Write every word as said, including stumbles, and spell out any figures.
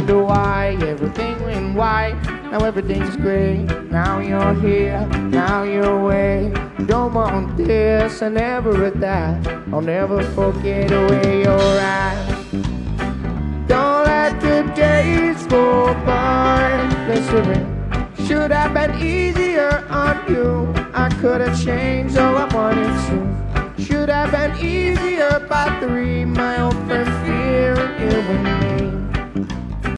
wonder why everything went white. Now everything's great. Now you're here, now you're away. Don't want this and never that. I'll never forget the way you're at. Don't let the days go by. Listen, should have been easier on you. I could have changed all I wanted to. Should have been easier by three. My old friend fearing you and